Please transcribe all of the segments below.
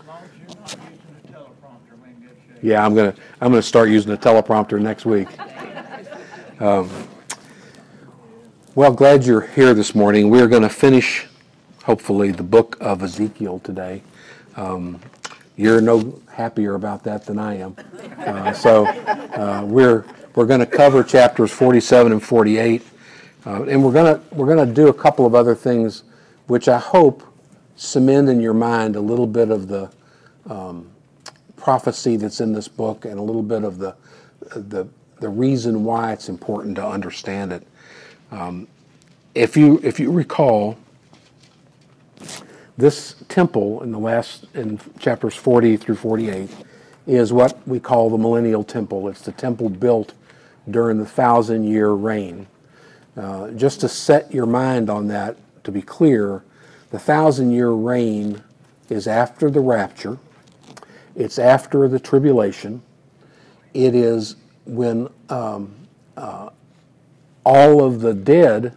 long as you're not using a teleprompter, we're in good shape. Yeah, I'm gonna start using a teleprompter next week. Well, glad you're here this morning. We're going to finish, hopefully, the book of Ezekiel today. You're no happier about that than I am. We're going to cover chapters 47 and 48, and we're going to do a couple of other things, which I hope cement in your mind a little bit of the prophecy that's in this book and a little bit of the reason why it's important to understand it. If you recall, this temple in chapters 40 through 48 is what we call the millennial temple. It's the temple built during the 1,000-year reign. Just to set your mind on that, to be clear, the 1,000-year reign is after the rapture. It's after the tribulation. It is when all of the dead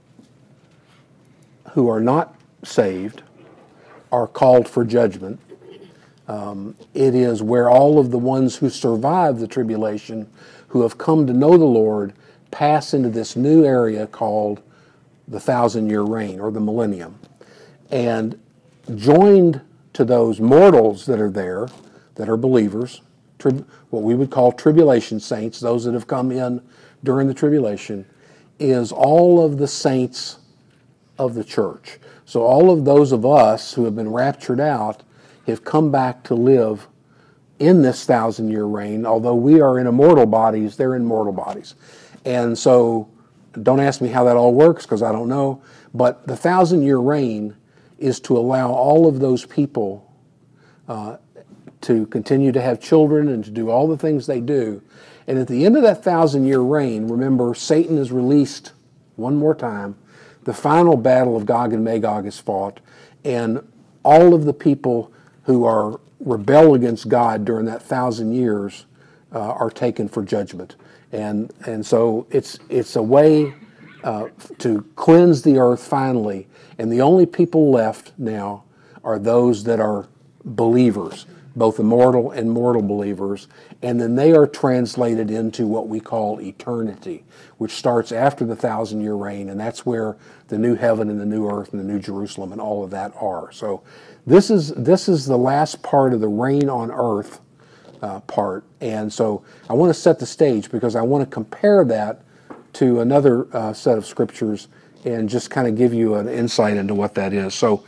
who are not saved are called for judgment. It is where all of the ones who survive the tribulation, who have come to know the Lord, pass into this new area called the 1,000-year reign, or the millennium. And joined to those mortals that are there, that are believers, what we would call tribulation saints, those that have come in during the tribulation, is all of the saints of the church. So all of those of us who have been raptured out have come back to live in this 1,000-year reign. Although we are in immortal bodies, they're in mortal bodies. And so don't ask me how that all works, because I don't know. But the 1,000-year reign is to allow all of those people to continue to have children and to do all the things they do. And at the end of that 1,000-year reign, remember, Satan is released one more time. The final battle of Gog and Magog is fought, and all of the people who are rebel against God during that 1,000 years are taken for judgment. And so it's a way to cleanse the earth finally. And the only people left now are those that are believers, both immortal and mortal believers, and then they are translated into what we call eternity, which starts after the 1,000-year reign, and that's where the new heaven and the new earth and the new Jerusalem and all of that are. So this is the last part of the reign on earth part, and so I want to set the stage because I want to compare that to another set of scriptures and just kind of give you an insight into what that is. So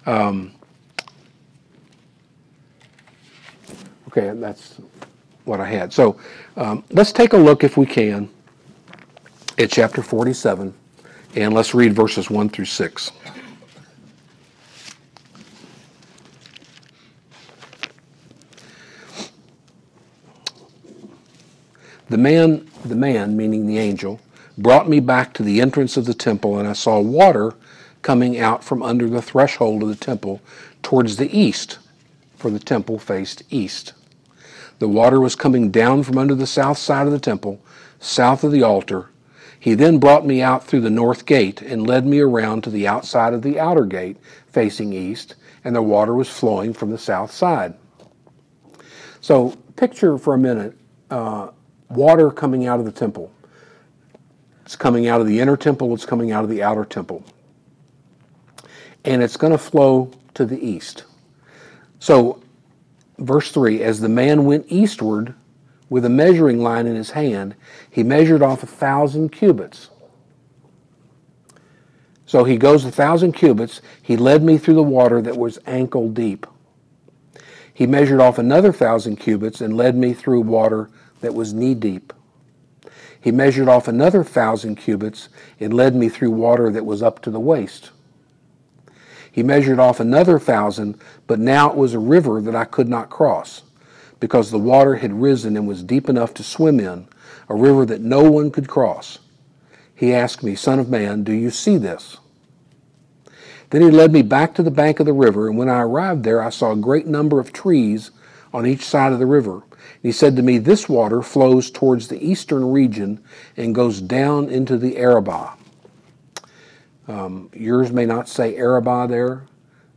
okay, that's what I had. So let's take a look, if we can, at chapter 47, and let's read verses 1 through 6. The man, meaning the angel, brought me back to the entrance of the temple, and I saw water coming out from under the threshold of the temple towards the east, for the temple faced east. The water was coming down from under the south side of the temple, south of the altar. He then brought me out through the north gate and led me around to the outside of the outer gate facing east, and the water was flowing from the south side. So picture for a minute water coming out of the temple. It's coming out of the inner temple, it's coming out of the outer temple. And it's going to flow to the east. So verse 3, as the man went eastward with a measuring line in his hand, he measured off 1,000 cubits. So he goes 1,000 cubits. He led me through the water that was ankle deep. He measured off another 1,000 cubits and led me through water that was knee deep. He measured off another 1,000 cubits and led me through water that was up to the waist. He measured off another 1,000, but now it was a river that I could not cross, because the water had risen and was deep enough to swim in, a river that no one could cross. He asked me, "Son of man, do you see this?" Then he led me back to the bank of the river, and when I arrived there, I saw a great number of trees on each side of the river. And he said to me, "This water flows towards the eastern region and goes down into the Arabah." Yours may not say Arabah there.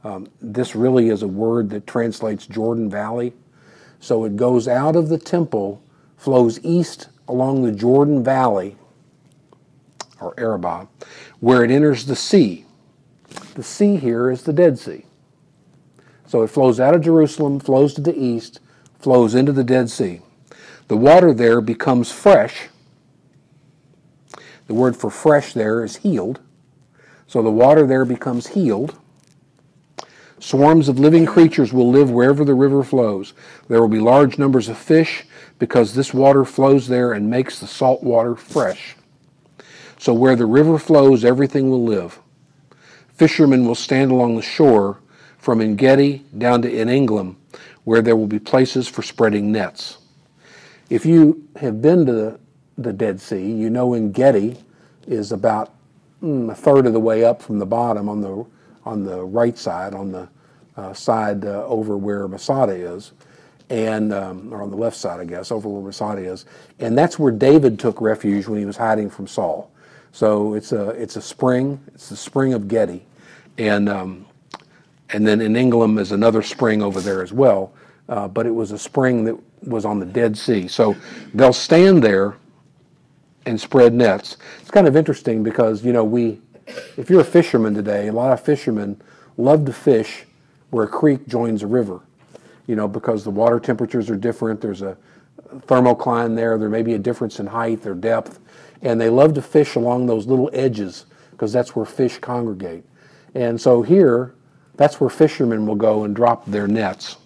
This really is a word that translates Jordan Valley. So it goes out of the temple, flows east along the Jordan Valley, or Arabah, where it enters the sea. The sea here is the Dead Sea. So it flows out of Jerusalem, flows to the east, flows into the Dead Sea. The water there becomes fresh. The word for fresh there is healed. So the water there becomes healed. Swarms of living creatures will live wherever the river flows. There will be large numbers of fish because this water flows there and makes the salt water fresh. So where the river flows, everything will live. Fishermen will stand along the shore from En-Gedi down to En-Eglaim, where there will be places for spreading nets. If you have been to the Dead Sea, you know En-Gedi is about a third of the way up from the bottom on the right side, on the side over where Masada is, and or on the left side, I guess, over where Masada is, and that's where David took refuge when he was hiding from Saul. So it's a spring. It's the spring of Gedi, and then En-Eglaim is another spring over there as well. But it was a spring that was on the Dead Sea. So they'll stand there and spread nets. It's kind of interesting because if you're a fisherman today, a lot of fishermen love to fish where a creek joins a river. Because the water temperatures are different. There's a thermocline there. There may be a difference in height or depth. And they love to fish along those little edges because that's where fish congregate. And so here, that's where fishermen will go and drop their nets.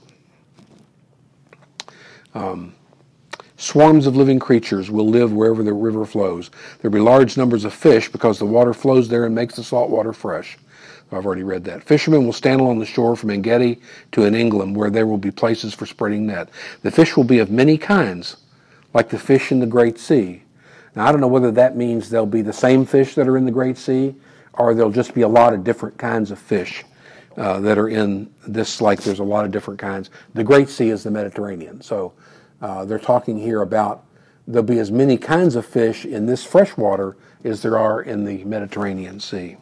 Swarms of living creatures will live wherever the river flows. There will be large numbers of fish because the water flows there and makes the salt water fresh. I've already read that. Fishermen will stand along the shore from En-Gedi to En-Eglaim, where there will be places for spreading net. The fish will be of many kinds, like the fish in the Great Sea. Now, I don't know whether that means they'll be the same fish that are in the Great Sea, or there'll just be a lot of different kinds of fish that are in this, like there's a lot of different kinds. The Great Sea is the Mediterranean, so they're talking here about there'll be as many kinds of fish in this freshwater as there are in the Mediterranean Sea.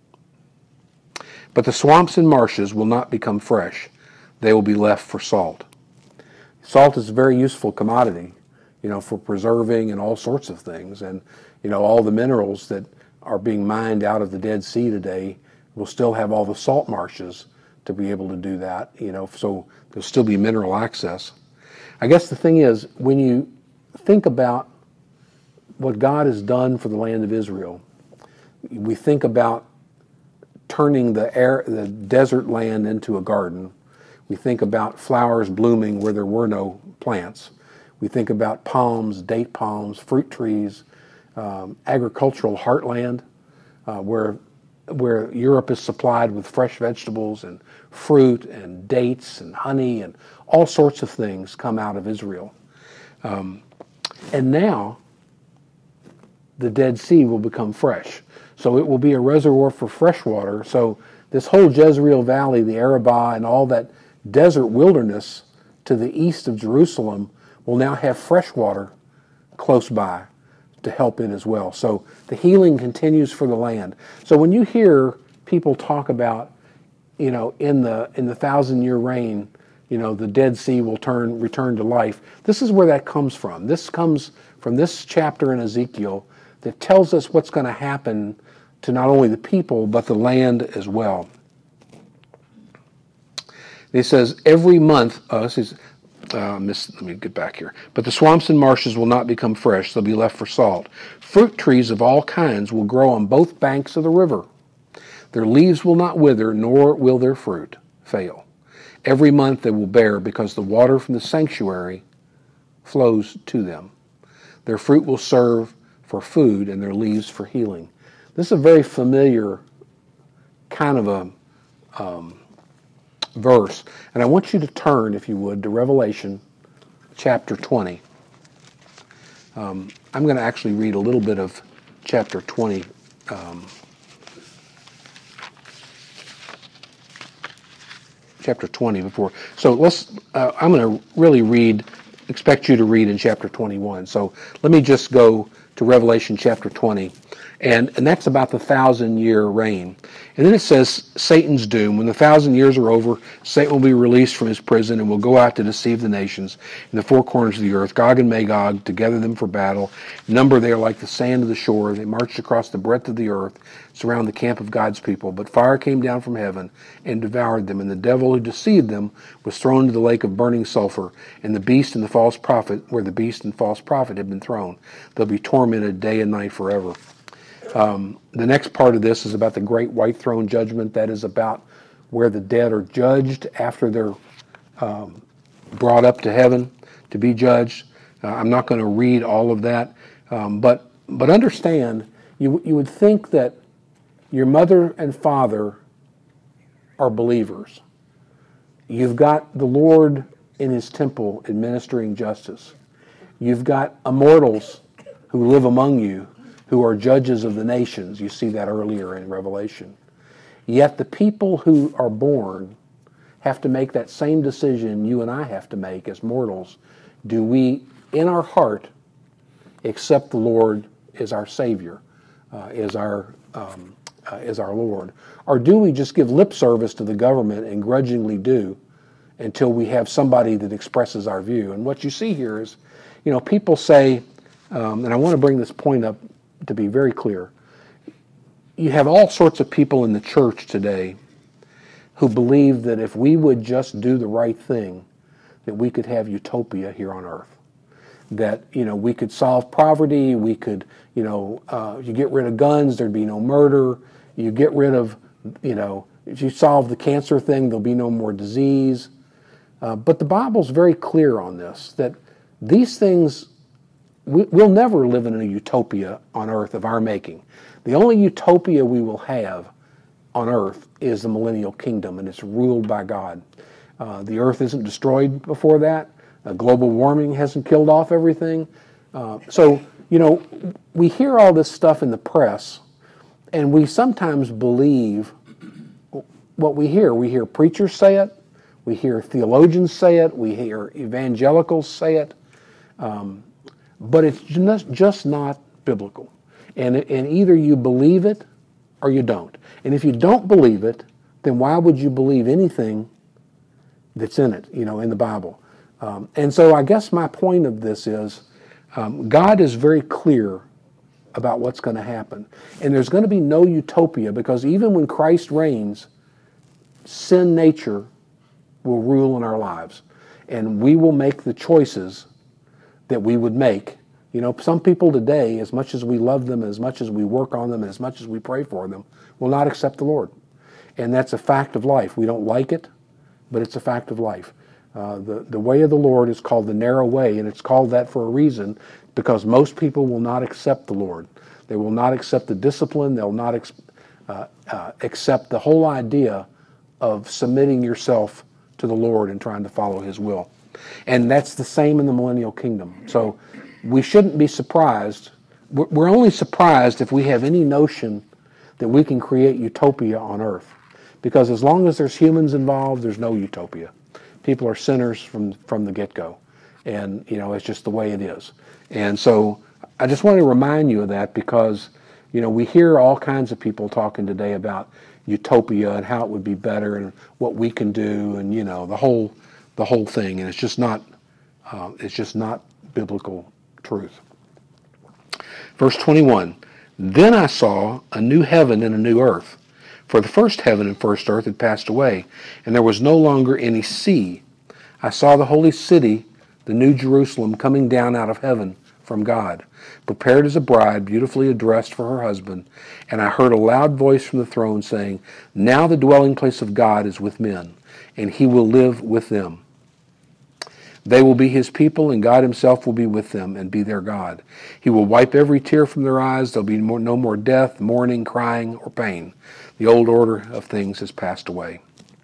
But the swamps and marshes will not become fresh. They will be left for salt. Salt is a very useful commodity, for preserving and all sorts of things. And, all the minerals that are being mined out of the Dead Sea today will still have all the salt marshes to be able to do that, so there'll still be mineral access. I guess the thing is, when you think about what God has done for the land of Israel, we think about turning the desert land into a garden. We think about flowers blooming where there were no plants. We think about palms, date palms, fruit trees, agricultural heartland, where Europe is supplied with fresh vegetables and fruit and dates and honey and all sorts of things come out of Israel. And now the Dead Sea will become fresh. So it will be a reservoir for fresh water. So this whole Jezreel Valley, the Arabah, and all that desert wilderness to the east of Jerusalem will now have fresh water close by to help it as well. So the healing continues for the land. So when you hear people talk about, in the 1,000-year reign, the Dead Sea will return to life, this is where that comes from. This comes from this chapter in Ezekiel that tells us what's going to happen to not only the people, but the land as well. It says, every month, let me get back here. But the swamps and marshes will not become fresh, they'll be left for salt. Fruit trees of all kinds will grow on both banks of the river. Their leaves will not wither, nor will their fruit fail. Every month they will bear, because the water from the sanctuary flows to them. Their fruit will serve for food, and their leaves for healing. This is a very familiar kind of a verse. And I want you to turn, if you would, to Revelation chapter 20. I'm going to actually read a little bit of chapter 20. Chapter 20 before. So I'm going to really expect you to read in chapter 21. So let me just go to Revelation chapter 20. And that's about the 1,000-year reign. And then it says Satan's doom. When the 1,000 years are over, Satan will be released from his prison and will go out to deceive the nations in the four corners of the earth, Gog and Magog, to gather them for battle. Number they are like the sand of the shore. They marched across the breadth of the earth, surround the camp of God's people. But fire came down from heaven and devoured them. And the devil who deceived them was thrown into the lake of burning sulfur. And the beast and the false prophet, where the beast and false prophet have been thrown. They'll be tormented day and night forever. The next part of this is about the great white throne judgment. That is about where the dead are judged after they're brought up to heaven to be judged. I'm not going to read all of that, but understand, you would think that your mother and father are believers. You've got the Lord in his temple administering justice. You've got immortals who live among you, who are judges of the nations. You see that earlier in Revelation. Yet the people who are born have to make that same decision you and I have to make as mortals. Do we, in our heart, accept the Lord as our Savior, as our Lord? Or do we just give lip service to the government and grudgingly do until we have somebody that expresses our view? And what you see here is, people say, and I want to bring this point up to be very clear, you have all sorts of people in the church today who believe that if we would just do the right thing, that we could have utopia here on earth. That, we could solve poverty, we could, you get rid of guns, there'd be no murder, you get rid of, if you solve the cancer thing, there'll be no more disease. But the Bible's very clear on this, that these things, we'll never live in a utopia on earth of our making. The only utopia we will have on earth is the millennial kingdom, and it's ruled by God. The earth isn't destroyed before that. Global warming hasn't killed off everything. So, we hear all this stuff in the press, and we sometimes believe what we hear. We hear preachers say it. We hear theologians say it. We hear evangelicals say it. But it's just not biblical. And either you believe it or you don't. And if you don't believe it, then why would you believe anything that's in it, in the Bible? And so I guess my point of this is God is very clear about what's going to happen. And there's going to be no utopia, because even when Christ reigns, sin nature will rule in our lives. And we will make the choices that we would make. Some people today, as much as we love them, as much as we work on them, and as much as we pray for them, will not accept the Lord. And that's a fact of life. We don't like it, but it's a fact of life. The way of the Lord is called the narrow way, and it's called that for a reason, because most people will not accept the Lord. They will not accept the discipline. They'll not accept the whole idea of submitting yourself to the Lord and trying to follow his will. And that's the same in the millennial kingdom. So we shouldn't be surprised. We're only surprised if we have any notion that we can create utopia on earth. Because as long as there's humans involved, there's no utopia. People are sinners from the get-go. And, it's just the way it is. And so I just want to remind you of that, because, we hear all kinds of people talking today about utopia and how it would be better and what we can do and, the whole thing. And it's just not biblical truth. Verse 21, then I saw a new heaven and a new earth, for the first heaven and first earth had passed away, and there was no longer any sea. I saw the holy city, the new Jerusalem, coming down out of heaven from God, prepared as a bride, beautifully dressed for her husband. And I heard a loud voice from the throne saying, now the dwelling place of God is with men, and he will live with them. They will be his people, and God himself will be with them and be their God. He will wipe every tear from their eyes. There'll be no more death, mourning, crying, or pain. The old order of things has passed away.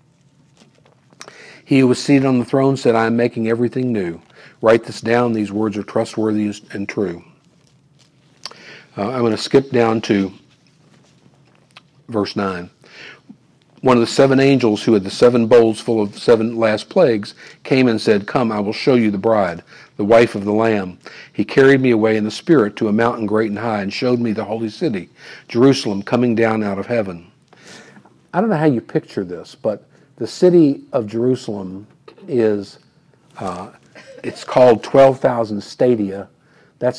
He who was seated on the throne said, I am making everything new. Write this down. These words are trustworthy and true. I'm going to skip down to verse 9. one of the seven angels who had the seven bowls full of seven last plagues came and said, "Come, I will show you the bride, the wife of the Lamb." He carried me away in the Spirit to a mountain great and high and showed me the holy city, Jerusalem, coming down out of heaven. I don't know how you picture this, but the city of Jerusalem is, it's called 12,000 stadia. That's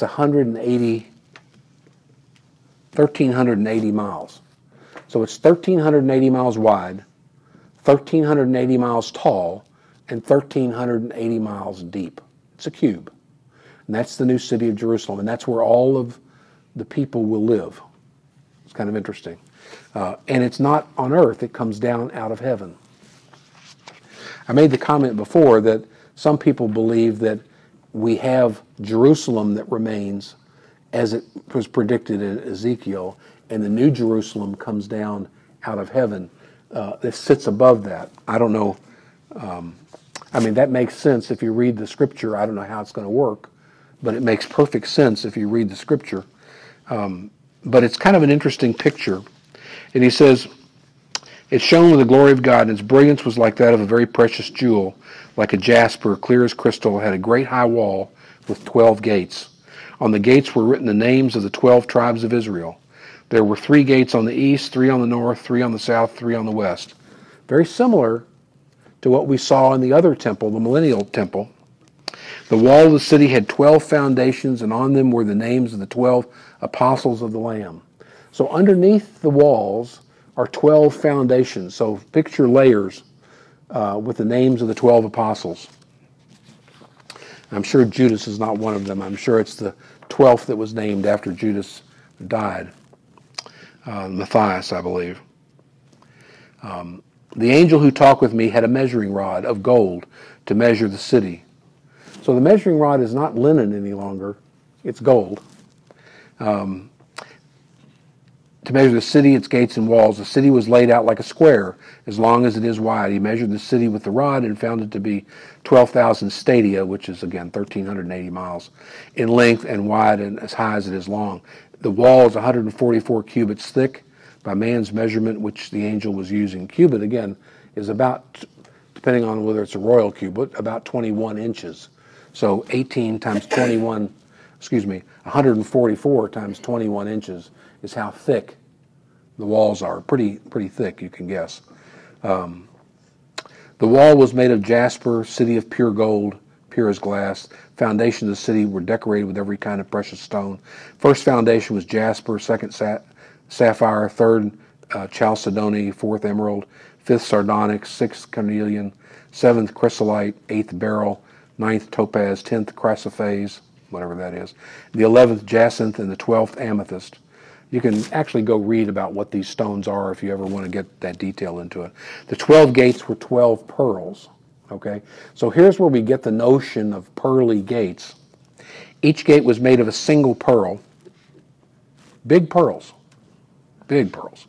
1,380 miles. So it's 1,380 miles wide, 1,380 miles tall, and 1,380 miles deep. It's a cube. And that's the new city of Jerusalem, and that's where all of the people will live. It's kind of interesting. And it's not on earth, it comes down out of heaven. I made the comment before that some people believe that we have Jerusalem that remains as it was predicted in Ezekiel, and the new Jerusalem comes down out of heaven. It sits above that. I don't know. I mean, that makes sense if you read the Scripture. I don't know how it's going to work, but it makes perfect sense if you read the Scripture. But it's kind of an interesting picture. And he says, "It shone with the glory of God, and its brilliance was like that of a very precious jewel, like a jasper, clear as crystal. It had a great high wall with 12 gates. On the gates were written the names of the 12 tribes of Israel. There were 3 gates on the east, 3 on the north, 3 on the south, 3 on the west." Very similar to what we saw in the other temple, the millennial temple. "The wall of the city had 12 foundations, and on them were the names of the 12 apostles of the Lamb." So underneath the walls are 12 foundations. So picture layers with the names of the 12 apostles. I'm sure Judas is not one of them. I'm sure it's the 12th that was named after Judas died. Matthias, I believe. "The angel who talked with me had a measuring rod of gold to measure the city." So the measuring rod is not linen any longer. It's gold. "To measure the city, its gates and walls. The city was laid out like a square, as long as it is wide. He measured the city with the rod and found it to be 12,000 stadia, which is, again, 1,380 miles, in length and wide and as high as it is long. The wall is 144 cubits thick by man's measurement, which the angel was using." Cubit, again, is about, depending on whether it's a royal cubit, about 21 inches. So 144 times 21 inches is how thick the walls are. Pretty thick, you can guess. "The wall was made of jasper, city of pure gold, pure as glass. Foundation of the city were decorated with every kind of precious stone. First foundation was jasper, second sapphire, third chalcedony, fourth emerald, fifth sardonyx, sixth carnelian, seventh chrysolite, eighth beryl, ninth topaz, 10th chrysoprase," whatever that is, "the 11th jacinth, and the 12th amethyst." You can actually go read about what these stones are if you ever want to get that detail into it. "The 12 gates were 12 pearls." Okay, so here's where we get the notion of pearly gates. Each gate was made of a single pearl. Big pearls. Big pearls.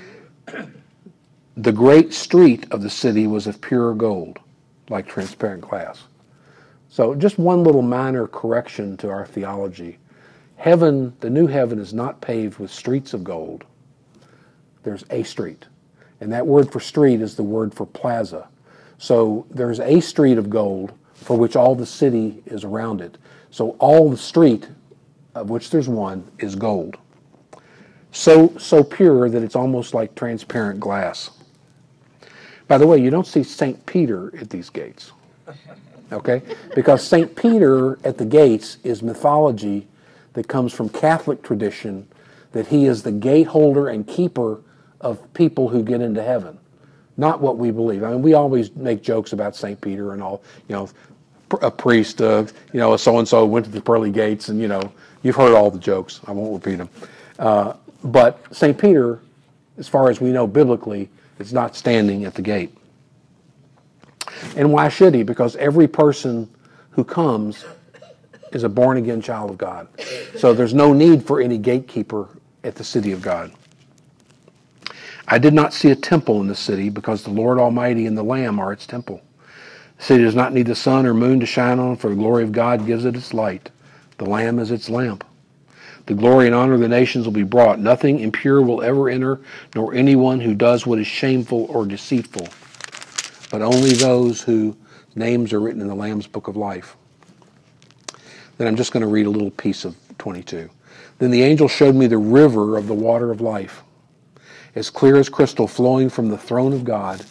"The great street of the city was of pure gold, like transparent glass." So just one little minor correction to our theology. Heaven, the new heaven, is not paved with streets of gold. There's a street. And that word for street is the word for plaza. So there's a street of gold for which all the city is around it. So all the street, of which there's one, is gold. So pure that it's almost like transparent glass. By the way, you don't see St. Peter at these gates. Okay? Because St. Peter at the gates is mythology that comes from Catholic tradition, that he is the gate holder and keeper of people who get into heaven. Not what we believe. I mean, we always make jokes about St. Peter and all, a priest, so-and-so went to the pearly gates, and, you've heard all the jokes. I won't repeat them. But St. Peter, as far as we know biblically, is not standing at the gate. And why should he? Because every person who comes is a born-again child of God. So there's no need for any gatekeeper at the city of God. "I did not see a temple in the city, because the Lord Almighty and the Lamb are its temple. The city does not need the sun or moon to shine on, for the glory of God gives it its light. The Lamb is its lamp. The glory and honor of the nations will be brought. Nothing impure will ever enter, nor anyone who does what is shameful or deceitful, but only those whose names are written in the Lamb's book of life. Then I'm just going to read a little piece of 22. Then the angel showed me the river of the water of life, as clear as crystal, flowing from the throne of God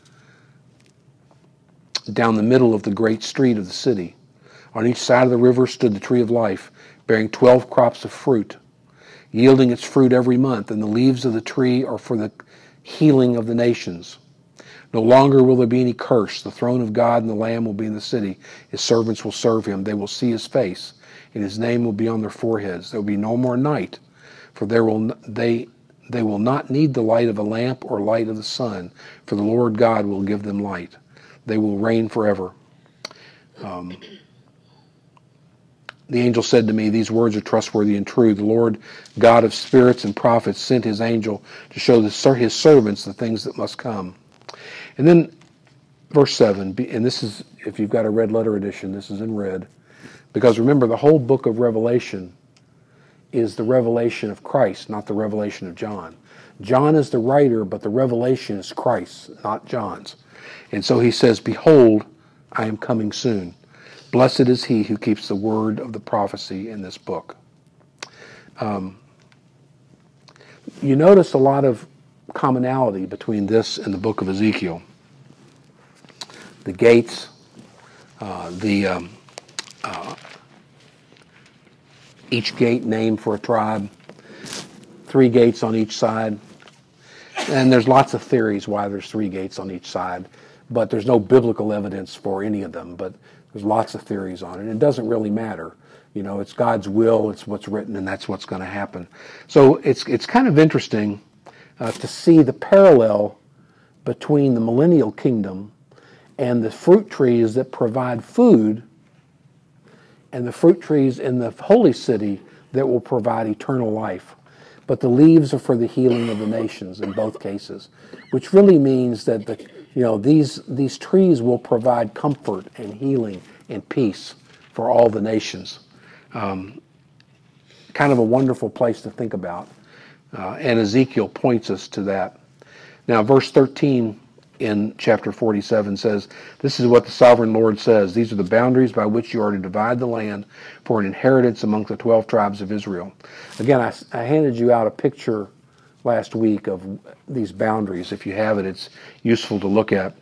down the middle of the great street of the city. On each side of the river stood the tree of life, bearing 12 crops of fruit, yielding its fruit every month, and the leaves of the tree are for the healing of the nations. No longer will there be any curse. The throne of God and the Lamb will be in the city. His servants will serve him. They will see his face, and his name will be on their foreheads. There will be no more night, for they will not need the light of a lamp or light of the sun, for the Lord God will give them light. They will reign forever. The angel said to me, these words are trustworthy and true. The Lord God of spirits and prophets sent his angel to show his servants the things that must come. And then verse 7, and this is, if you've got a red letter edition, this is in red. Because remember, the whole book of Revelation is the revelation of Christ, not the revelation of John. John is the writer, but the revelation is Christ's, not John's. And so he says, behold, I am coming soon. Blessed is he who keeps the word of the prophecy in this book. You notice a lot of commonality between this and the book of Ezekiel. The gates, each gate named for a tribe, 3 gates on each side. And there's lots of theories why there's 3 gates on each side, but there's no biblical evidence for any of them, but there's lots of theories on it. It doesn't really matter. You know, it's God's will, it's what's written, and that's what's going to happen. So it's kind of interesting to see the parallel between the millennial kingdom and the fruit trees that provide food and the fruit trees in the holy city that will provide eternal life. But the leaves are for the healing of the nations in both cases, which really means that these trees will provide comfort and healing and peace for all the nations. Kind of a wonderful place to think about. And Ezekiel points us to that. Now, verse 13 in chapter 47 says, this is what the sovereign Lord says. These are the boundaries by which you are to divide the land for an inheritance among the 12 tribes of Israel. Again, I handed you out a picture last week of these boundaries. If you have it, it's useful to look at.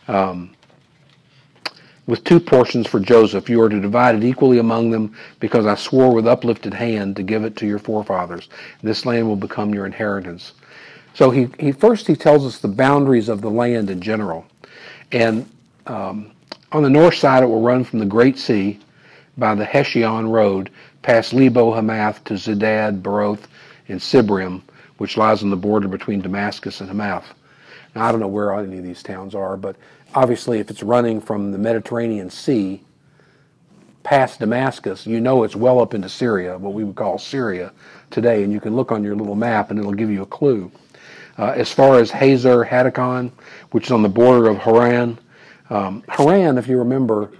With 2 portions for Joseph, you are to divide it equally among them, because I swore with uplifted hand to give it to your forefathers. This land will become your inheritance. So he tells us the boundaries of the land in general. And on the north side, it will run from the Great Sea by the Heshyon Road, past Lebo Hamath to Zedad, Beroth, and Sibrim, which lies on the border between Damascus and Hamath. Now, I don't know where any of these towns are, but obviously if it's running from the Mediterranean Sea past Damascus, you know it's well up into Syria, what we would call Syria today, and you can look on your little map and it'll give you a clue. As far as Hazar Hatticon, which is on the border of Haran. Haran, if you remember,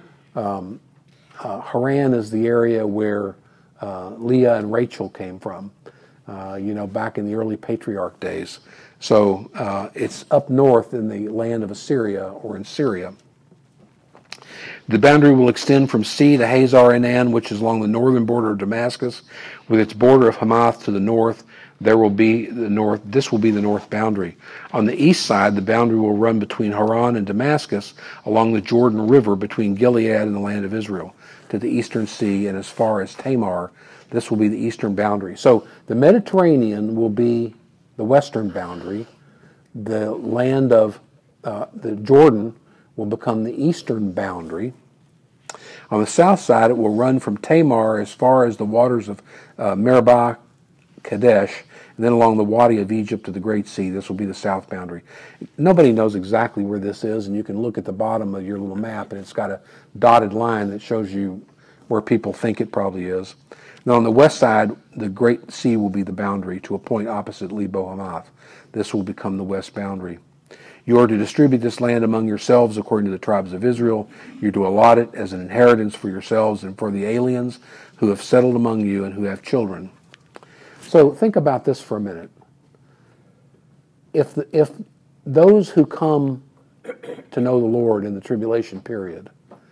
Haran is the area where Leah and Rachel came from, back in the early patriarch days. So it's up north in the land of Assyria, or in Syria. The boundary will extend from sea to Hazar Enan, which is along the northern border of Damascus, with its border of Hamath to the north. This will be the north boundary. On the east side, the boundary will run between Haran and Damascus along the Jordan River between Gilead and the land of Israel to the eastern sea, and as far as Tamar. This will be the eastern boundary. So the Mediterranean will be the western boundary. The land of the Jordan will become the eastern boundary. On the south side, it will run from Tamar as far as the waters of Meribah, Kadesh, and then along the Wadi of Egypt to the Great Sea. This will be the south boundary. Nobody knows exactly where this is, and you can look at the bottom of your little map, and it's got a dotted line that shows you where people think it probably is. Now, on the west side, the Great Sea will be the boundary to a point opposite Lebo Hamath. This will become the west boundary. You are to distribute this land among yourselves according to the tribes of Israel. You are to allot it as an inheritance for yourselves and for the aliens who have settled among you and who have children. So think about this for a minute. If those who come to know the Lord in the tribulation period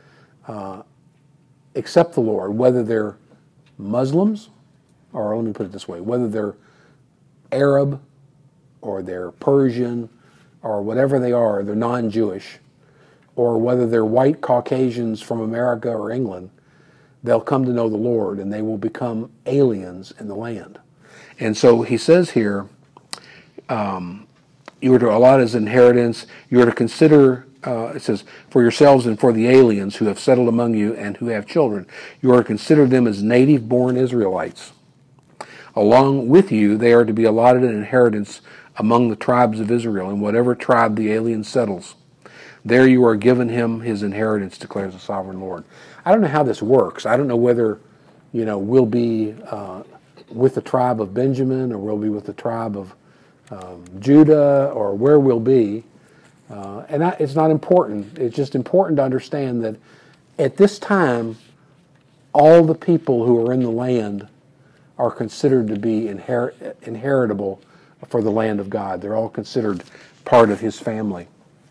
accept the Lord, whether they're Muslims, or let me put it this way, whether they're Arab or they're Persian or whatever they are, they're non-Jewish, or whether they're white Caucasians from America or England, they'll come to know the Lord and they will become aliens in the land. And so he says here, you are to allot as inheritance, you are to consider, it says, for yourselves and for the aliens who have settled among you and who have children, you are to consider them as native-born Israelites. Along with you, they are to be allotted an inheritance among the tribes of Israel, in whatever tribe the alien settles. There you are given him his inheritance, declares the sovereign Lord. I don't know how this works. I don't know whether, we'll be with the tribe of Benjamin, or we'll be with the tribe of Judah, or where we'll be. It's not important. It's just important to understand that at this time, all the people who are in the land are considered to be inheritable for the land of God. They're all considered part of his family.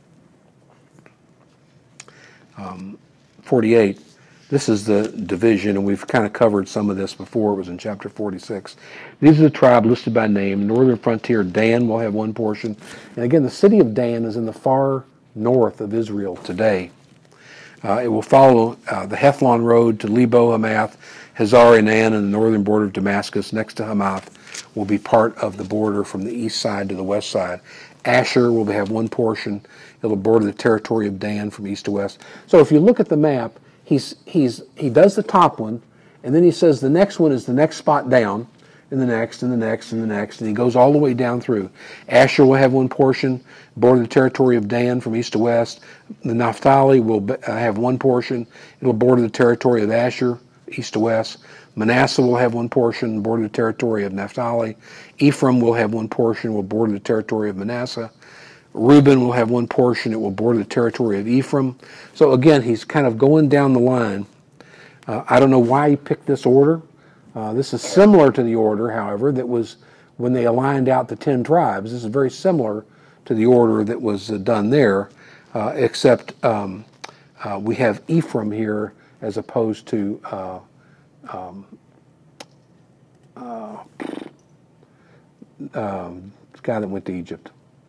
48, this is the division, and we've kind of covered some of this before. It was in chapter 46. These are the tribe listed by name. Northern frontier, Dan will have one portion. And again, the city of Dan is in the far north of Israel today. It will follow the Hethlon road to Lebo Hamath, Hazar Enan, and the northern border of Damascus next to Hamath will be part of the border from the east side to the west side. Asher will have one portion. It'll border the territory of Dan from east to west. So if you look at the map, he does the top one, and then he says the next one is the next spot down, and the next, and the next, and the next, and he goes all the way down through. Asher will have one portion, border the territory of Dan from east to west. The Naphtali will have one portion. It'll border the territory of Asher, east to west. Manasseh will have one portion, border the territory of Naphtali. Ephraim will have one portion, will border the territory of Manasseh. Reuben will have one portion, it will border the territory of Ephraim. So again, he's kind of going down the line. I don't know why he picked this order. This is similar to the order, however, that was when they aligned out the 10 tribes. This is very similar to the order that was done there, except we have Ephraim here as opposed to the guy that went to Egypt.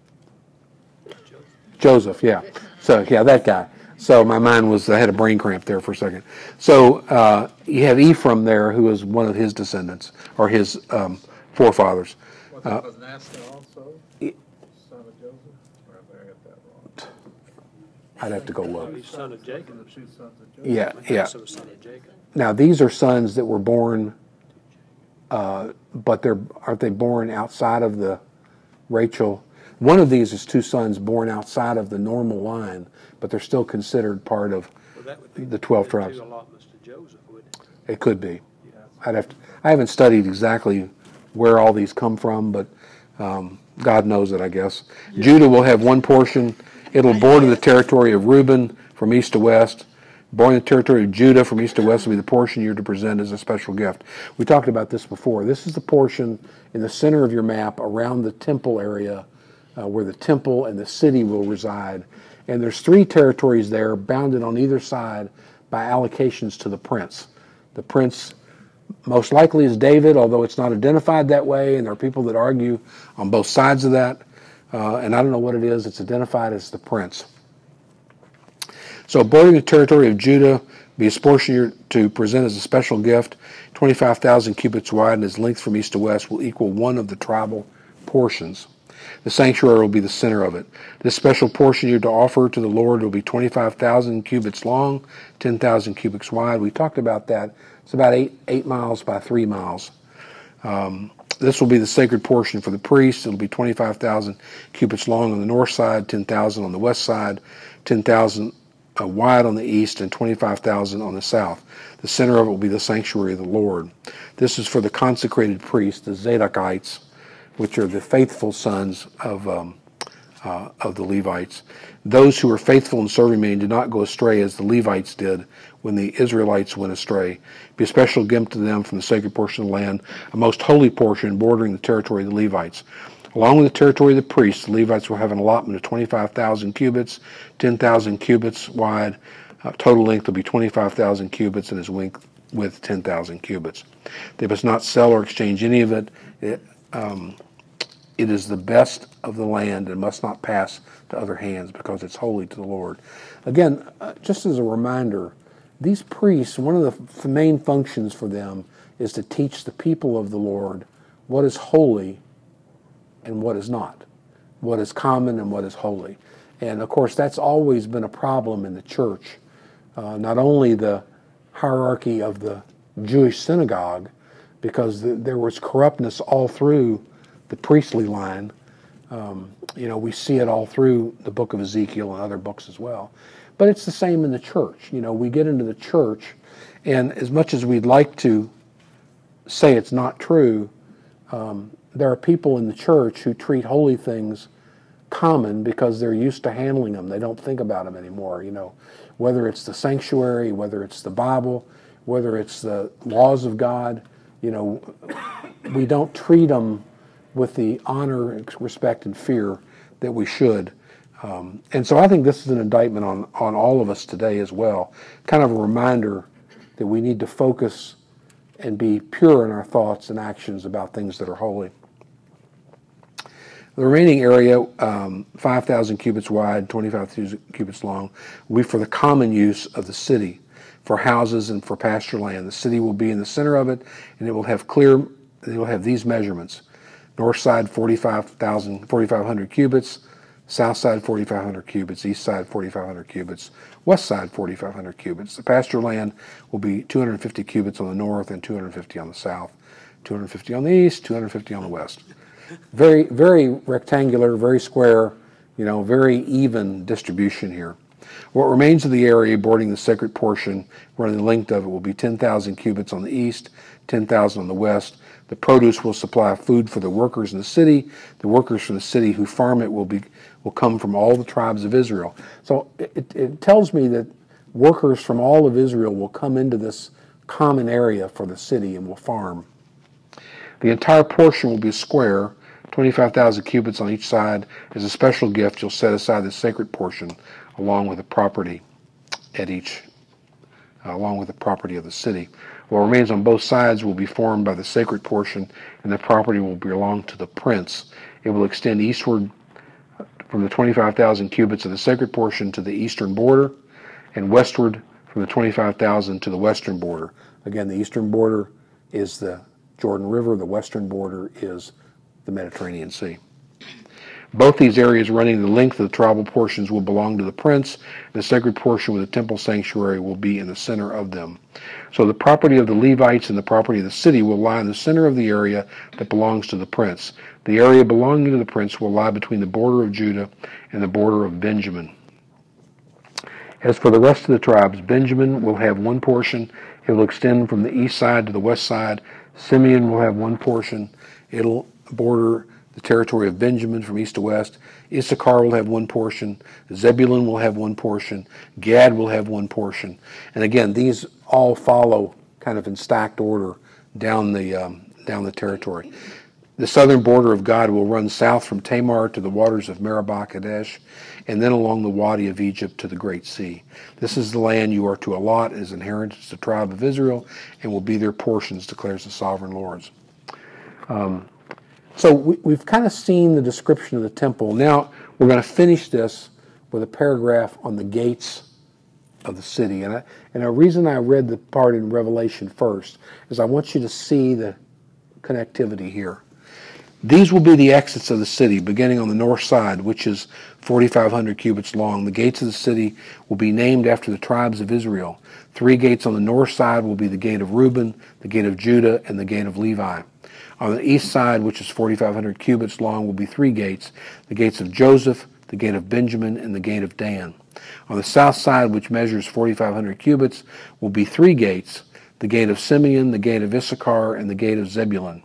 Joseph, yeah. So, yeah, that guy. So my mind was, I had a brain cramp there for a second. So you have Ephraim there, who is one of his descendants, or his forefathers. Was Manasseh also son of Joseph? Or have I got that wrong? I'd have to go look. He's son of Jacob. The two sons of Joseph. Yeah, yeah. So son of Jacob. Now, these are sons that were born, but aren't they born outside of the Rachel? One of these is two sons born outside of the normal line, but they're still considered part of the 12 tribes. Two allotments to Joseph, wouldn't it? It could be. Yeah. I haven't studied exactly where all these come from, but God knows it, I guess. Yeah. Judah will have one portion. It'll border the territory of Reuben from east to west. Border the territory of Judah from east to west will be the portion you're to present as a special gift. We talked about this before. This is the portion in the center of your map around the temple area where the temple and the city will reside. And there's 3 territories there bounded on either side by allocations to the prince. The prince most likely is David, although it's not identified that way, and there are people that argue on both sides of that. And I don't know what it is. It's identified as the prince. So bordering the territory of Judah be a portion you're to present as a special gift. 25,000 cubits wide, and its length from east to west will equal one of the tribal portions. The sanctuary will be the center of it. This special portion you're to offer to the Lord will be 25,000 cubits long, 10,000 cubits wide. We talked about that. It's about 8 miles by 3 miles. This will be the sacred portion for the priests. It'll be 25,000 cubits long on the north side, 10,000 on the west side, 10,000 wide on the east, and 25,000 on the south. The center of it will be the sanctuary of the Lord. This is for the consecrated priests, the Zadokites, which are the faithful sons of of the Levites. Those who were faithful in serving me did not go astray as the Levites did when the Israelites went astray. Be a special gift to them from the sacred portion of the land, a most holy portion bordering the territory of the Levites. Along with the territory of the priests, the Levites will have an allotment of 25,000 cubits, 10,000 cubits wide. Total length will be 25,000 cubits, and his width 10,000 cubits. They must not sell or exchange any of it. It is the best of the land and must not pass to other hands because it's holy to the Lord. Again, just as a reminder, these priests, one of the main functions for them is to teach the people of the Lord what is holy and what is not, what is common and what is holy. And of course, that's always been a problem in the church. Not only the hierarchy of the Jewish synagogue, because there was corruptness all through the priestly line. We see it all through the book of Ezekiel and other books as well. But it's the same in the church. We get into the church, and as much as we'd like to say it's not true, there are people in the church who treat holy things common because they're used to handling them. They don't think about them anymore. Whether it's the sanctuary, whether it's the Bible, whether it's the laws of God, we don't treat them with the honor, respect, and fear that we should. And so I think this is an indictment on all of us today as well. Kind of a reminder that we need to focus and be pure in our thoughts and actions about things that are holy. The remaining area, 5,000 cubits wide, 25,000 cubits long, will be for the common use of the city, for houses and for pasture land. The city will be in the center of it, and it will have these measurements. North side, 4,500 cubits. South side, 4,500 cubits. East side, 4,500 cubits. West side, 4,500 cubits. The pasture land will be 250 cubits on the north and 250 on the south. 250 on the east, 250 on the west. Very, very rectangular, very square, very even distribution here. What remains of the area bordering the sacred portion, running the length of it, will be 10,000 cubits on the east, 10,000 on the west. The produce will supply food for the workers in the city. The workers from the city who farm it will come from all the tribes of Israel. So it tells me that workers from all of Israel will come into this common area for the city and will farm. The entire portion will be a square, 25,000 cubits on each side. As a special gift, you'll set aside the sacred portion along with the property along with the property of the city. What remains on both sides will be formed by the sacred portion, and the property will belong to the prince. It will extend eastward from the 25,000 cubits of the sacred portion to the eastern border, and westward from the 25,000 to the western border. Again, the eastern border is the Jordan River. The western border is the Mediterranean Sea. Both these areas running the length of the tribal portions will belong to the prince. The sacred portion with the temple sanctuary will be in the center of them. So the property of the Levites and the property of the city will lie in the center of the area that belongs to the prince. The area belonging to the prince will lie between the border of Judah and the border of Benjamin. As for the rest of the tribes, Benjamin will have one portion. It will extend from the east side to the west side. Simeon will have one portion. It'll border the territory of Benjamin from east to west. Issachar will have one portion. Zebulun will have one portion. Gad will have one portion. And again, these all follow kind of in stacked order down the territory. The southern border of God will run south from Tamar to the waters of Meribah Kadesh, and then along the Wadi of Egypt to the Great Sea. This is the land you are to allot as inheritance to the tribe of Israel, and will be their portions, declares the sovereign Lord. So we've kind of seen the description of the temple. Now we're going to finish this with a paragraph on the gates of the city. And the reason I read the part in Revelation first is I want you to see the connectivity here. These will be the exits of the city, beginning on the north side, which is 4,500 cubits long. The gates of the city will be named after the tribes of Israel. 3 gates on the north side will be the gate of Reuben, the gate of Judah, and the gate of Levi. On the east side, which is 4,500 cubits long, will be 3 gates, the gates of Joseph, the gate of Benjamin, and the gate of Dan. On the south side, which measures 4,500 cubits, will be 3 gates, the gate of Simeon, the gate of Issachar, and the gate of Zebulun.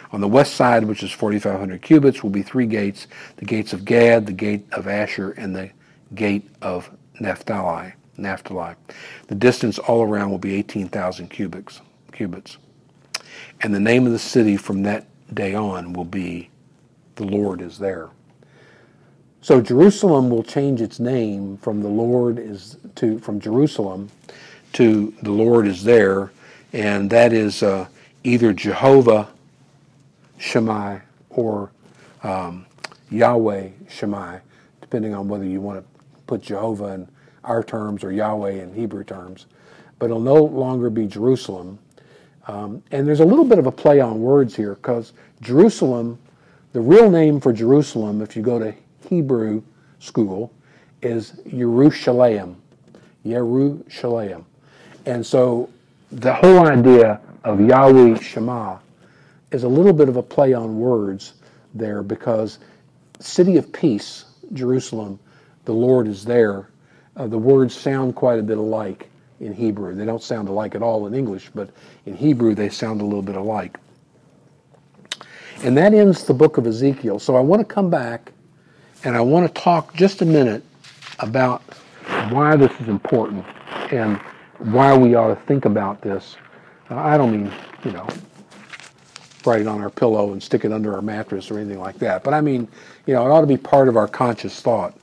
On the west side, which is 4,500 cubits, will be 3 gates: the gates of Gad, the gate of Asher, and the gate of Naphtali. The distance all around will be 18,000 cubits. And the name of the city from that day on will be "The Lord is there." So Jerusalem will change its name from from Jerusalem to "The Lord is there," and that is either Jehovah Shammai or Yahweh Shammai, depending on whether you want to put Jehovah in our terms or Yahweh in Hebrew terms. But it'll no longer be Jerusalem. And there's a little bit of a play on words here, because Jerusalem, the real name for Jerusalem, if you go to Hebrew school, is Yerushalayim. Yerushalayim. And so the whole idea of Yahweh Shammah is a little bit of a play on words there, because city of peace, Jerusalem, the Lord is there. The words sound quite a bit alike in Hebrew. They don't sound alike at all in English, but in Hebrew they sound a little bit alike. And that ends the book of Ezekiel. So I want to come back and I want to talk just a minute about why this is important and why we ought to think about this. I don't mean, write it on our pillow and stick it under our mattress or anything like that. But I mean, it ought to be part of our conscious thought.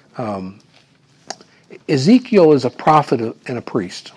Ezekiel is a prophet and a priest.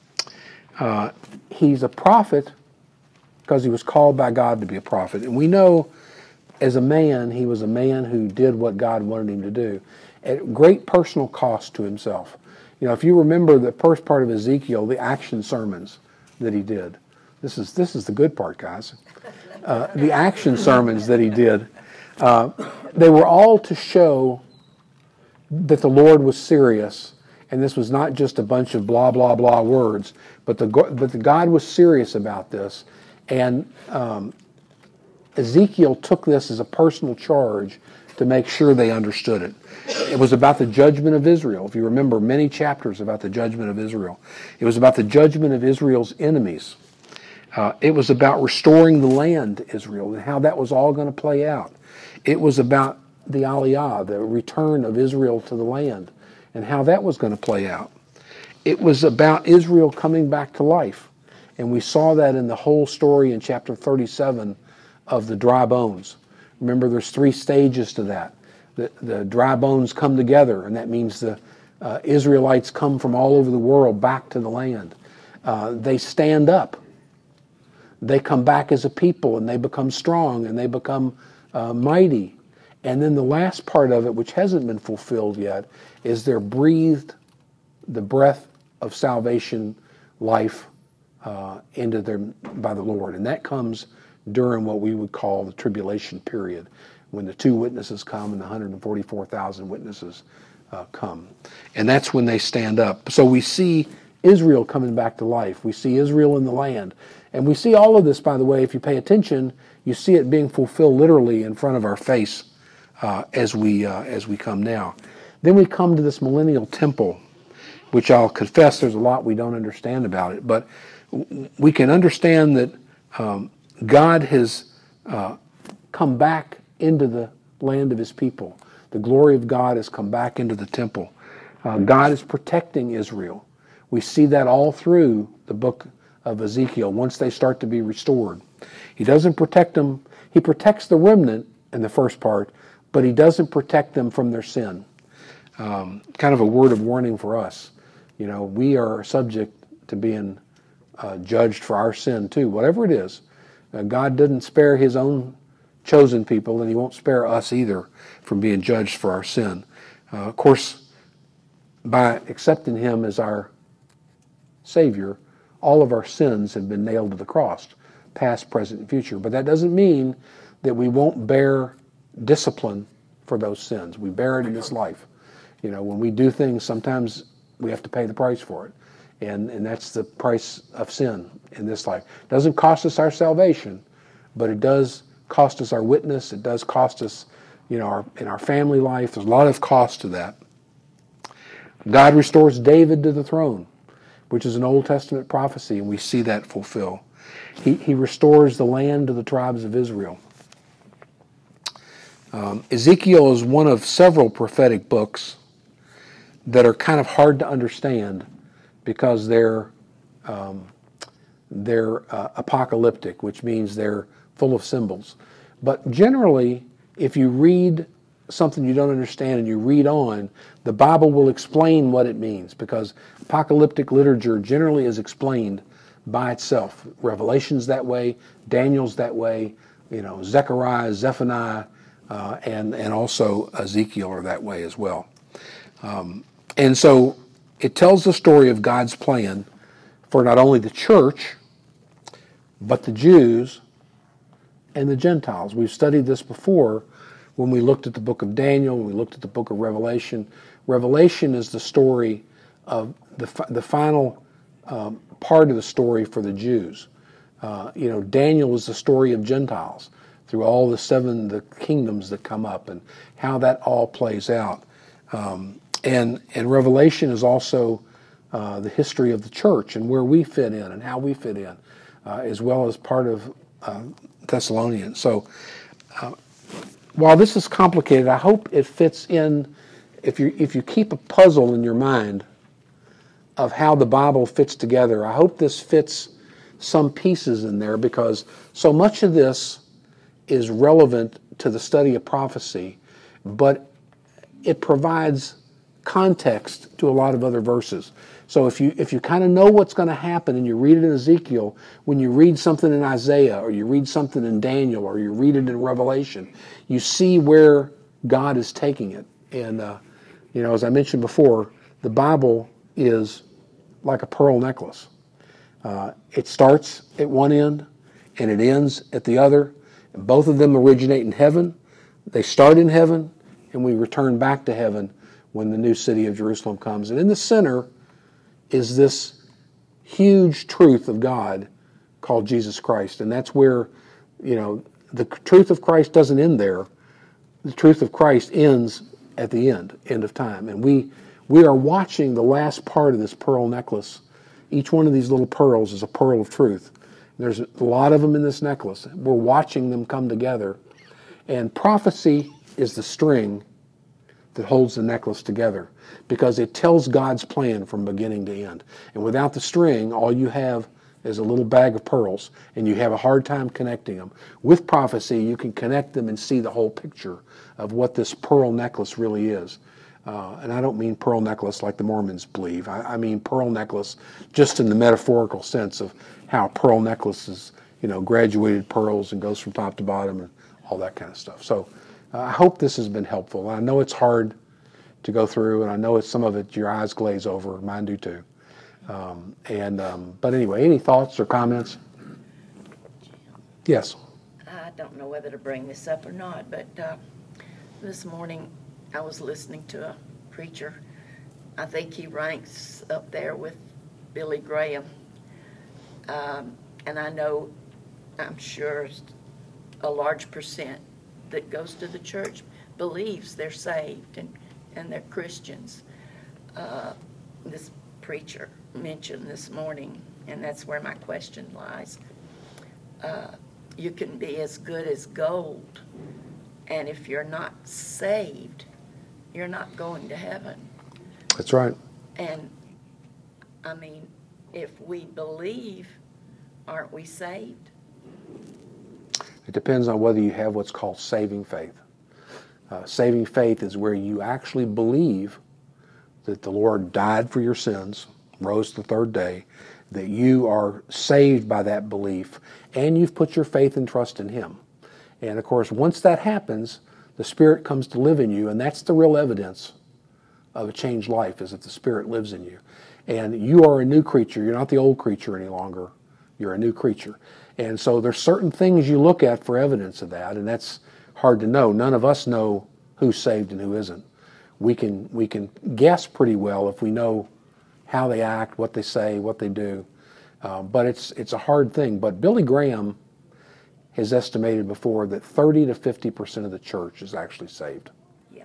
He's a prophet because he was called by God to be a prophet. And we know as a man, he was a man who did what God wanted him to do at great personal cost to himself. If you remember the first part of Ezekiel, the action sermons that he did. This is the good part, guys. The action sermons that he did, they were all to show that the Lord was serious, and this was not just a bunch of blah, blah, blah words, but the God was serious about this. And Ezekiel took this as a personal charge to make sure they understood it. It was about the judgment of Israel. If you remember, many chapters about the judgment of Israel. It was about the judgment of Israel's enemies. It was about restoring the land to Israel and how that was all going to play out. It was about the Aliyah, the return of Israel to the land, and how that was going to play out. It was about Israel coming back to life. And we saw that in the whole story in chapter 37 of the dry bones. Remember, there's 3 stages to that. The dry bones come together, and that means the Israelites come from all over the world back to the land. They stand up. They come back as a people, and they become strong, and they become mighty. And then the last part of it, which hasn't been fulfilled yet, is they're breathed the breath of salvation, life, into them by the Lord. And that comes during what we would call the tribulation period, when the 2 witnesses come and the 144,000 witnesses come. And that's when they stand up. So we see Israel coming back to life. We see Israel in the land. And we see all of this, by the way, if you pay attention, you see it being fulfilled literally in front of our face as we come now. Then we come to this millennial temple, which I'll confess there's a lot we don't understand about it. But we can understand that God has come back into the land of his people. The glory of God has come back into the temple. God is protecting Israel. We see that all through the book of Ezekiel once they start to be restored. He doesn't protect them. He protects the remnant in the first part, but he doesn't protect them from their sin. Kind of a word of warning for us. We are subject to being judged for our sin too, whatever it is. God didn't spare his own chosen people, and he won't spare us either from being judged for our sin. Of course, by accepting him as our Savior, all of our sins have been nailed to the cross, past, present, and future. But that doesn't mean that we won't bear discipline for those sins. We bear it in this life. When we do things, sometimes we have to pay the price for it. And that's the price of sin in this life. It doesn't cost us our salvation, but it does cost us our witness. It does cost us, in our family life. There's a lot of cost to that. God restores David to the throne, which is an Old Testament prophecy, and we see that fulfill. He restores the land to the tribes of Israel. Ezekiel is one of several prophetic books that are kind of hard to understand because they're apocalyptic, which means they're full of symbols. But generally, if you read something you don't understand and you read on, the Bible will explain what it means, because apocalyptic literature generally is explained by itself. Revelation's that way, Daniel's that way, Zechariah, Zephaniah, and also Ezekiel are that way as well. And so it tells the story of God's plan for not only the church, but the Jews and the Gentiles. We've studied this before when we looked at the book of Daniel, when we looked at the book of Revelation. Revelation is the story of the final part of the story for the Jews. Daniel is the story of Gentiles through all the kingdoms that come up and how that all plays out. And Revelation is also the history of the church and where we fit in and how we fit in, as well as part of Thessalonians. So while this is complicated, I hope it fits in. If you keep a puzzle in your mind of how the Bible fits together, I hope this fits some pieces in there, because so much of this is relevant to the study of prophecy, but it provides context to a lot of other verses. So if you kind of know what's going to happen and you read it in Ezekiel, when you read something in Isaiah or you read something in Daniel or you read it in Revelation, you see where God is taking it. And as I mentioned before, the Bible is like a pearl necklace. It starts at one end and it ends at the other. And both of them originate in heaven. They start in heaven and we return back to heaven when the new city of Jerusalem comes. And in the center is this huge truth of God called Jesus Christ. And that's where, the truth of Christ doesn't end there. The truth of Christ ends at the end of time. And we are watching the last part of this pearl necklace. Each one of these little pearls is a pearl of truth. There's a lot of them in this necklace. We're watching them come together. And prophecy is the string that holds the necklace together, because it tells God's plan from beginning to end. And without the string, all you have is a little bag of pearls, and you have a hard time connecting them. With prophecy, you can connect them and see the whole picture of what this pearl necklace really is. And I don't mean pearl necklace like the Mormons believe. I mean pearl necklace just in the metaphorical sense of how pearl necklace is, graduated pearls and goes from top to bottom and all that kind of stuff. So I hope this has been helpful. I know it's hard to go through, and I know some of it your eyes glaze over. Mine do too. But anyway, any thoughts or comments? Yes. I don't know whether to bring this up or not, but this morning I was listening to a preacher. I think he ranks up there with Billy Graham. And I'm sure a large percent that goes to the church believes they're saved and they're Christians. This preacher mentioned this morning, and that's where my question lies. You can be as good as gold, and if you're not saved, you're not going to heaven. That's right. And if we believe, aren't we saved? It depends on whether you have what's called saving faith. Saving faith is where you actually believe that the Lord died for your sins, rose the third day, that you are saved by that belief, and you've put your faith and trust in Him. And of course, once that happens, the Spirit comes to live in you, and that's the real evidence of a changed life, is that the Spirit lives in you. And you are a new creature. You're not the old creature any longer. You're a new creature. And so there's certain things you look at for evidence of that, and that's hard to know. None of us know who's saved and who isn't. We can guess pretty well if we know how they act, what they say, what they do. But it's a hard thing. But Billy Graham has estimated before that 30 to 50% of the church is actually saved. Yeah.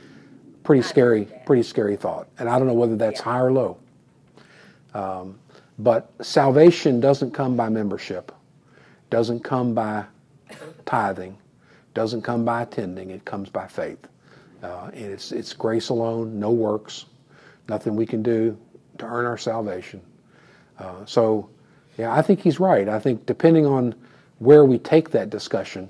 Pretty scary thought. And I don't know whether that's high or low. But salvation doesn't come by membership, doesn't come by tithing, doesn't come by attending. It comes by faith. And it's grace alone, no works, nothing we can do to earn our salvation. So, yeah, I think he's right. I think depending on where we take that discussion,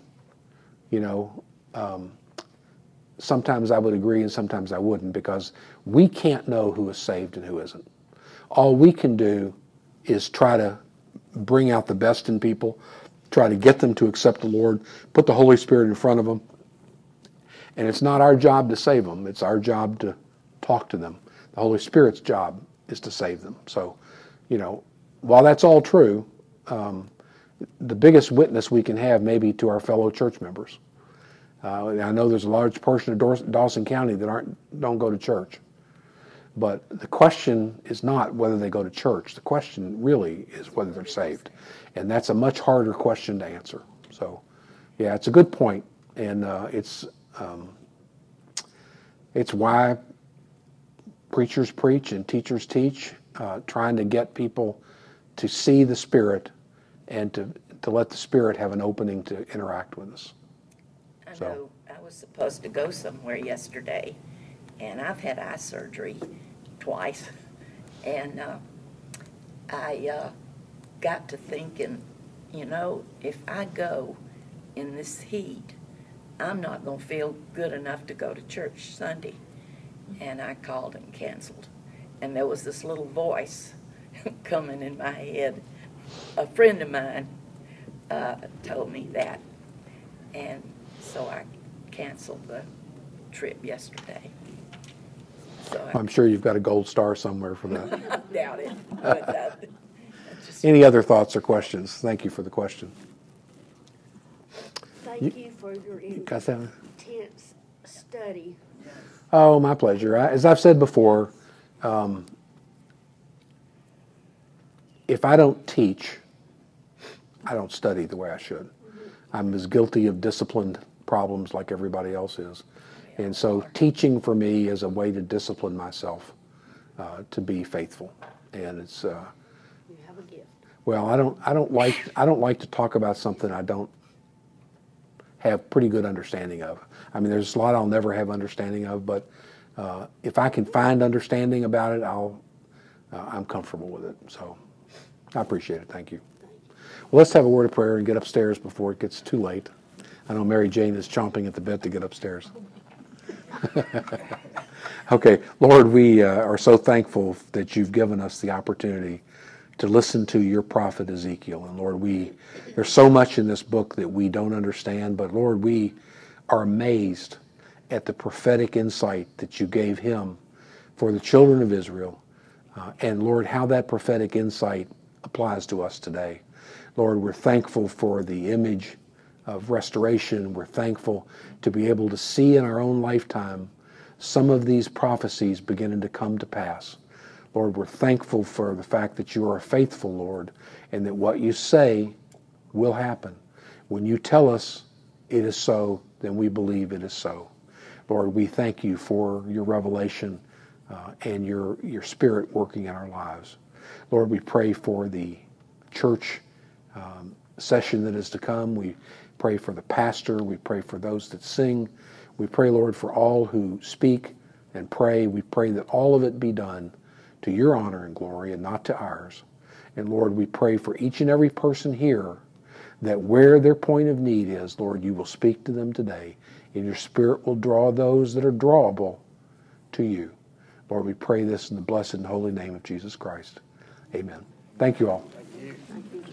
sometimes I would agree and sometimes I wouldn't, because we can't know who is saved and who isn't. All we can do is try to bring out the best in people, try to get them to accept the Lord, put the Holy Spirit in front of them. And it's not our job to save them. It's our job to talk to them. The Holy Spirit's job is to save them. So, while that's all true, the biggest witness we can have may be to our fellow church members. I know there's a large portion of Dawson County that don't go to church. But the question is not whether they go to church. The question really is whether they're saved. And that's a much harder question to answer. So, yeah, it's a good point. And it's why preachers preach and teachers teach, trying to get people to see the Spirit and to let the Spirit have an opening to interact with us. I know I was supposed to go somewhere yesterday, and I've had eye surgery twice, and I got to thinking, if I go in this heat, I'm not going to feel good enough to go to church Sunday. And I called and canceled. And there was this little voice coming in my head. A friend of mine told me that. And so I canceled the trip yesterday. So I'm sure you've got a gold star somewhere for that. I doubt it. But, Any other thoughts or questions? Thank you for the question. Thank you for your Guys have intense study. Oh, my pleasure. As I've said before, if I don't teach, I don't study the way I should. I'm as guilty of disciplined problems like everybody else is. And so teaching for me is a way to discipline myself to be faithful. And it's You have a gift. well, I don't like to talk about something I don't have pretty good understanding of. I mean, there's a lot I'll never have understanding of, but if I can find understanding about it, I'm comfortable with it. So I appreciate it. Thank you. Well, let's have a word of prayer and get upstairs before it gets too late. I know Mary Jane is chomping at the bit to get upstairs. Okay, Lord, we are so thankful that you've given us the opportunity to listen to your prophet Ezekiel. And Lord, there's so much in this book that we don't understand, but Lord, we are amazed at the prophetic insight that you gave him for the children of Israel. And Lord, how that prophetic insight applies to us today. Lord, we're thankful for the image of restoration. We're thankful to be able to see in our own lifetime some of these prophecies beginning to come to pass. Lord, we're thankful for the fact that you are a faithful Lord and that what you say will happen. When you tell us it is so, then we believe it is so. Lord, we thank you for your revelation and your Spirit working in our lives. Lord, we pray for the church session that is to come. We pray for the pastor. We pray for those that sing. We pray, Lord, for all who speak and pray. We pray that all of it be done to your honor and glory and not to ours. And Lord, we pray for each and every person here that where their point of need is, Lord, you will speak to them today, and your Spirit will draw those that are drawable to you. Lord, we pray this in the blessed and holy name of Jesus Christ. Amen. Thank you all. Thank you.